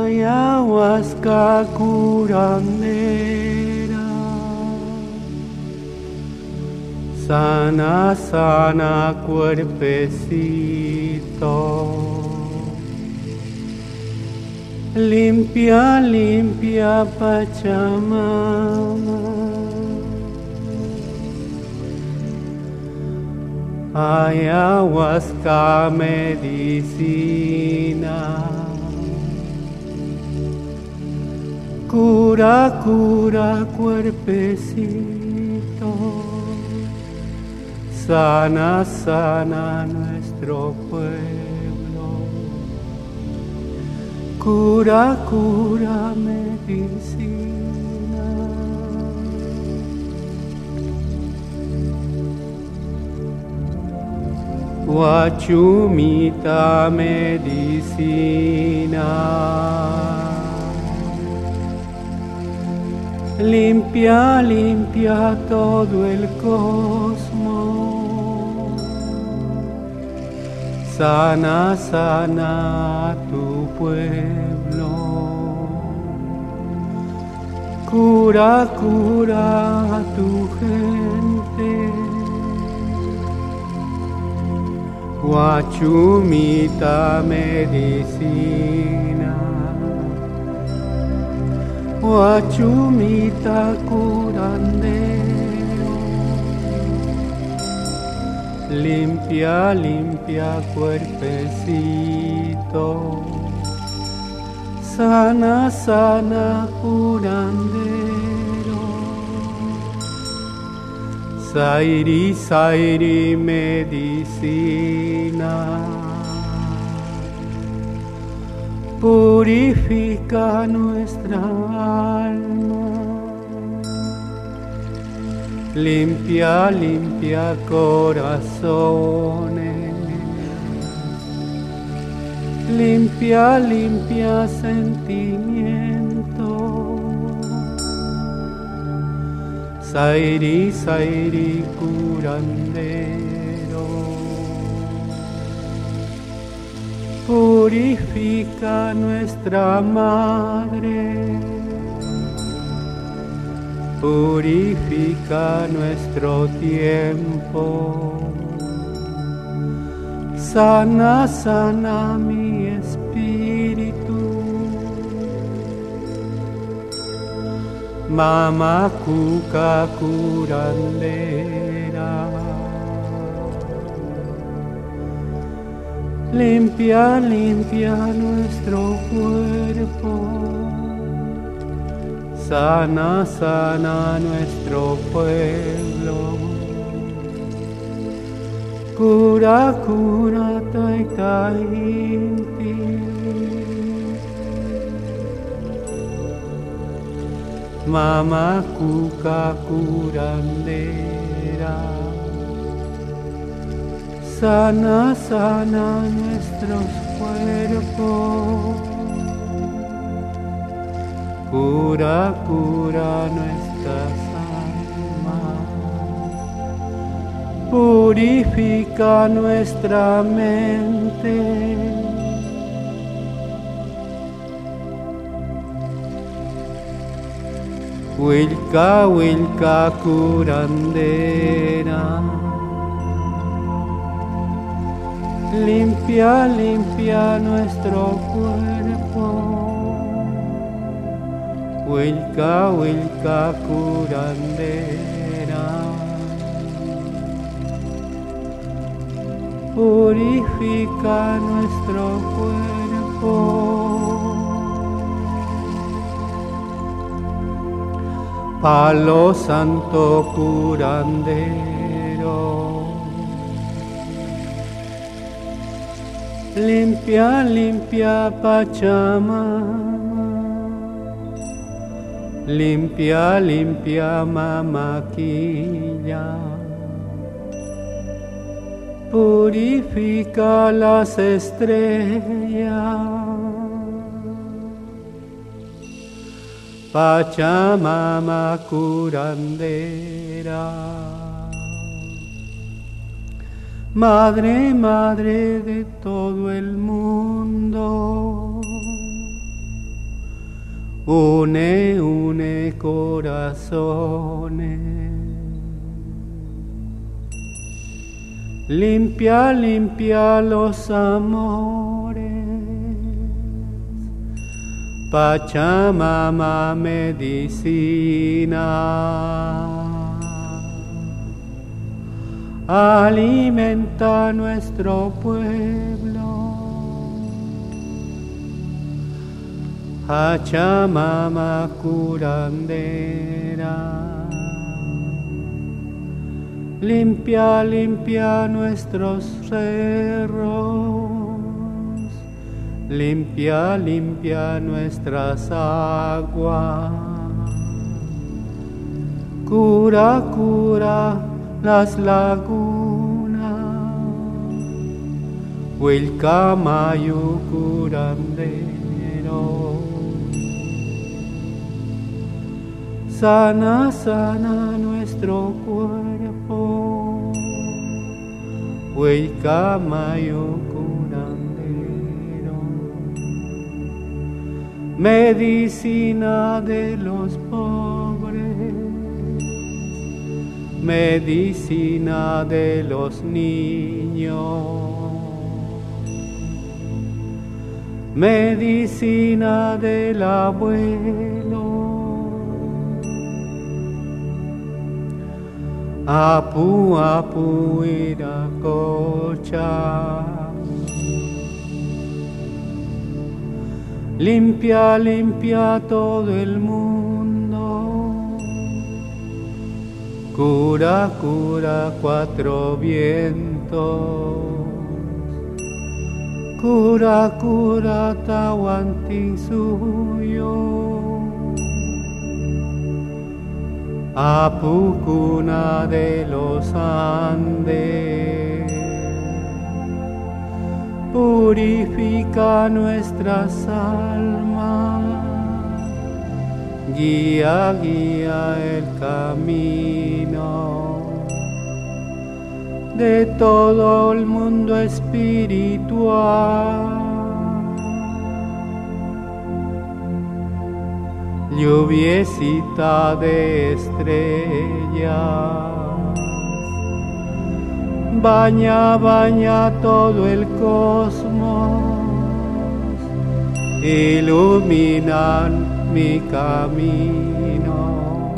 ayahuasca curandera, sana, sana cuerpecito, limpia, limpia Pachamama, ayahuasca medicina, cura, cura cuerpecito, sana, sana nuestro pueblo, cura, cura medicina. Guachumita medicina, limpia, limpia todo el cosmos, sana, sana tu pueblo, cura, cura a tu gente. Guachumita medicina, Guachumita curandero, limpia, limpia cuerpecito, sana, sana curandero, Sairi, Sairi medicina, purifica nuestra alma, limpia, limpia corazones, limpia, limpia sentimientos. Sairi, Sairi curandero, purifica nuestra madre, purifica nuestro tiempo, sana, sana mi espíritu. Mama Cuca curandera, limpia, limpia nuestro cuerpo, sana, sana nuestro pueblo, cura, cura Taitainti. Mama Cuca curandera, sana, sana nuestros cuerpos, cura, cura nuestras almas, purifica nuestra mente. Huilca, Huilca curandera, limpia, limpia nuestro cuerpo. Huilca, Huilca curandera, purifica nuestro cuerpo. Palo Santo curandero, limpia, limpia Pachamama, limpia, limpia Mamaquilla, purifica las estrellas. Pachamama curandera, Madre, Madre de todo el mundo, une corazones. Limpia, limpia los amores. Pachamama medicina. Alimenta nuestro pueblo. Pachamama curandera. Limpia, limpia nuestros cerros. Limpia, limpia nuestras aguas. Cura, cura las lagunas. Huilcamayu curandero. Sana, sana nuestro cuerpo. Huilcamayu curandero. Medicina de los pobres. Medicina de los niños. Medicina del abuelo. Apu, apu, iracocha. Limpia, limpia todo el mundo. Cura, cura cuatro vientos. Cura, cura Tahuantinsuyo. Apucuna de los Andes. Purifica nuestras almas. Guía, guía el camino de todo el mundo espiritual. Lluviecita de estrellas, baña, baña todo el cosmos, iluminan mi camino,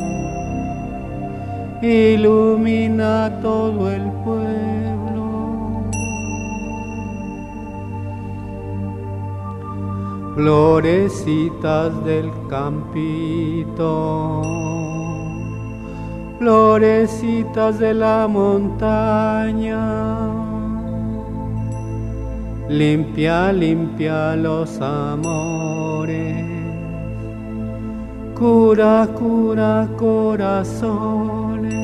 ilumina todo el pueblo. Florecitas del campito, florecitas de la montaña, limpia, limpia los amores. Cura, cura corazones.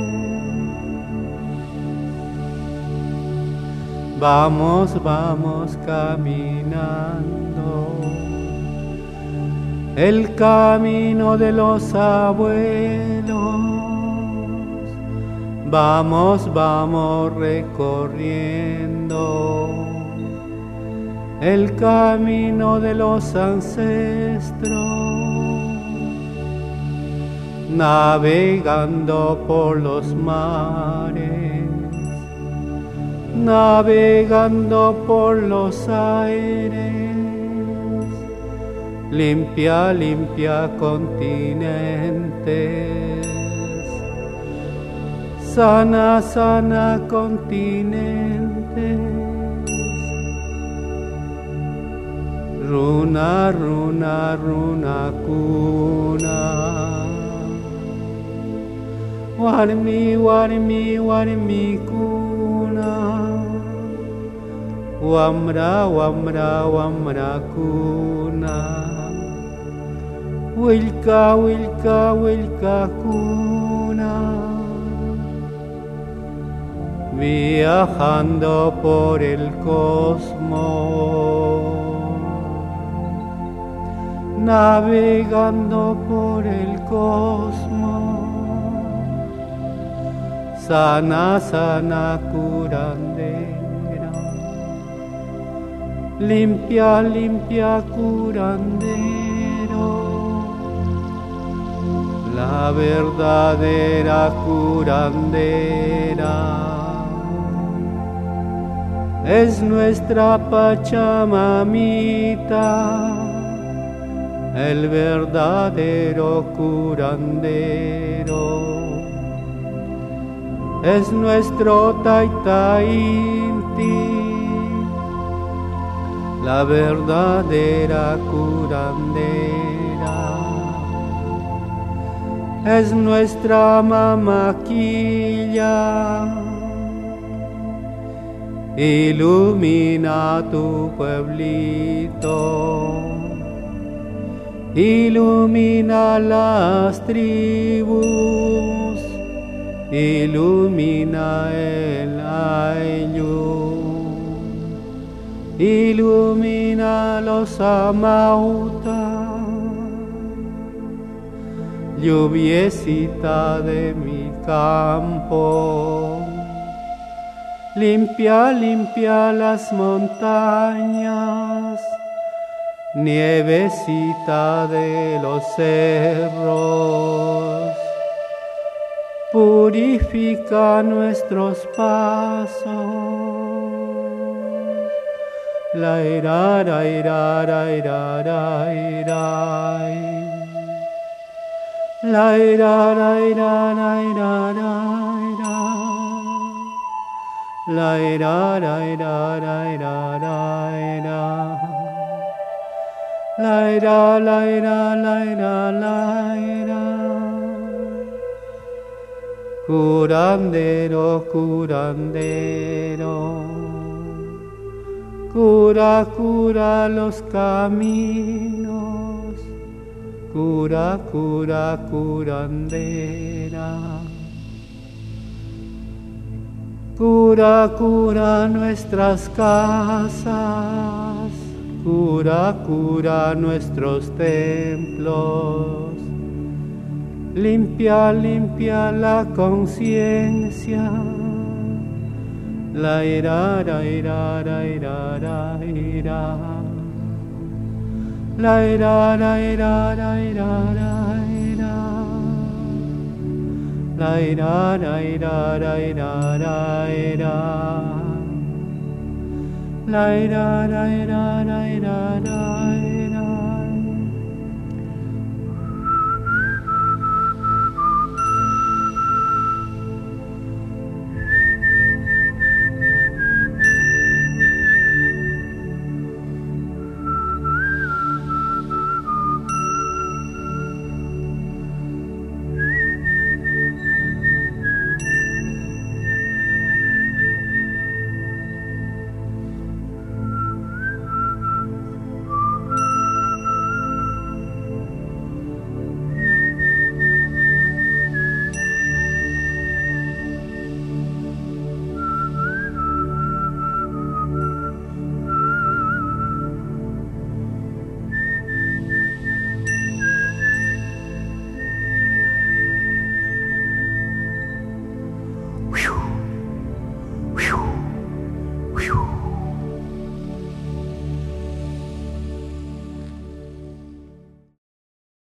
Vamos, vamos caminando el camino de los abuelos. Vamos, vamos recorriendo el camino de los ancestros. Navegando por los mares, navegando por los aires, limpia, limpia continentes, sana, sana continentes, runa, runa, runa cuna. Warmi, warmi, warmi kuna. Wamra, wamra, wamra kuna. Wilka, wilka, wilka kuna. Viajando por el cosmos, navegando por el cosmos. Sana, sana curandera, limpia, limpia curandero, la verdadera curandera. Es nuestra Pachamamita, el verdadero curandero. Es nuestro Taita Inti, la verdadera curandera. Es nuestra Mamaquilla, ilumina tu pueblito, ilumina las tribus, ilumina el ayllu, ilumina los amautas. Lluviecita de mi campo, limpia, limpia las montañas, nievecita de los cerros, purifica nuestros pasos. La ira, ra, ira, ra, ira, ra, ira. La ira, ra, ira, ra, ira, ra, ira. La ira, ra, ira, ra, ira, ra, ira. La ira, la ira, la ira, la ira. Curandero, curandero, cura, cura los caminos, cura, cura, curandera. Cura, cura nuestras casas, cura, cura nuestros templos. Limpia, limpia la conciencia. La ira, ra, ira, ra, ira, ra, ira. La ira, ra, ira, ra, ira, ra, ira. La ira, ra, ira, ra, ira, ra, ira. La ira, ra, ira, ra, ira.